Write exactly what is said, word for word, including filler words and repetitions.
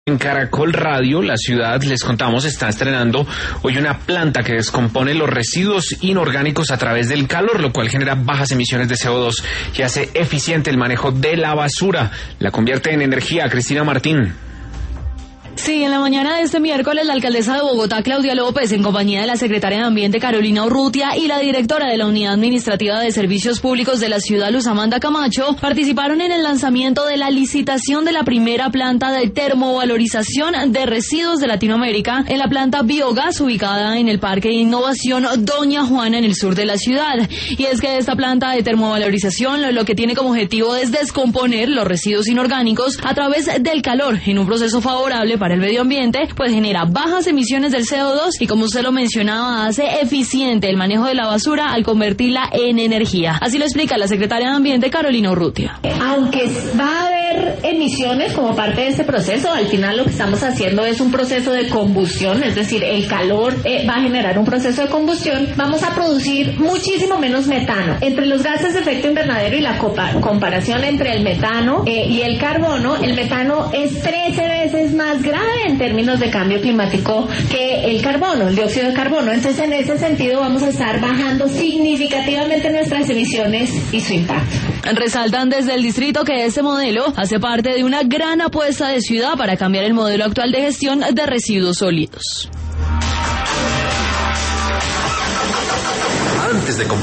En Caracol Radio, la ciudad, les contamos, está estrenando hoy una planta que descompone los residuos inorgánicos a través del calor, lo cual genera bajas emisiones de C O dos y hace eficiente el manejo de la basura. La convierte en energía. Cristina Martín. Sí, en la mañana de este miércoles, la alcaldesa de Bogotá, Claudia López, en compañía de la secretaria de Ambiente, Carolina Urrutia, y la directora de la Unidad Administrativa de Servicios Públicos de la ciudad, Luz Amanda Camacho, participaron en el lanzamiento de la licitación de la primera planta de termovalorización de residuos de Latinoamérica en la planta Biogás, ubicada en el Parque de Innovación Doña Juana, en el sur de la ciudad. Y es que esta planta de termovalorización lo que tiene como objetivo es descomponer los residuos inorgánicos a través del calor, en un proceso favorable para el medio ambiente, pues genera bajas emisiones del C O dos y, como usted lo mencionaba, hace eficiente el manejo de la basura al convertirla en energía. Así lo explica la secretaria de Ambiente, Carolina Urrutia. Aunque va a haber emisiones como parte de este proceso, al final lo que estamos haciendo es un proceso de combustión, es decir, el calor eh, va a generar un proceso de combustión. Vamos a producir muchísimo menos metano. Entre los gases de efecto invernadero y la comparación entre el metano eh, y el carbono, el metano es trece veces más grave en términos de cambio climático que el carbono, el dióxido de carbono. Entonces, en ese sentido, vamos a estar bajando significativamente nuestras emisiones y su impacto. Resaltan desde el distrito que este modelo hace parte de una gran apuesta de ciudad para cambiar el modelo actual de gestión de residuos sólidos. Antes de